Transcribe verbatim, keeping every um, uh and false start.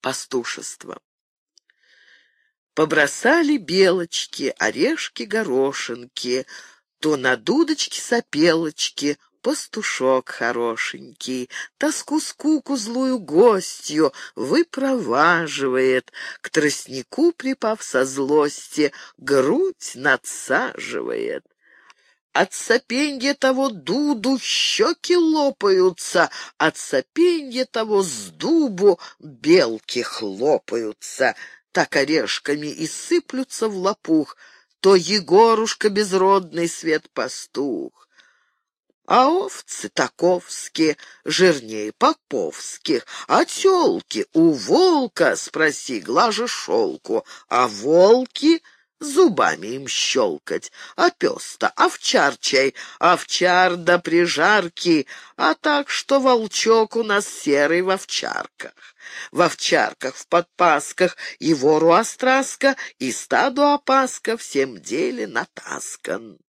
пастушества. Побросали белочки, орешки-горошинки, то на дудочке-сопелочке пастушок хорошенький тоску-скуку злую гостью выпроваживает, к тростнику, припав со злости, грудь надсаживает. От сопенья того дуду щеки лопаются, от сопенья того с дубу белки хлопаются, так орешками и сыплются в лопух, то Егорушка безродный свет-пастух. А овцы таковские, жирнее поповских, а тёлки у волка, спроси, глаже шелку, а волки зубами им щелкать, а пёс-то овчар чай, овчар да прижарки, а так что волчок у нас серый в овчарках. В овчарках, в подпасках и вору остраска, и стаду опаска всем деле натаскан.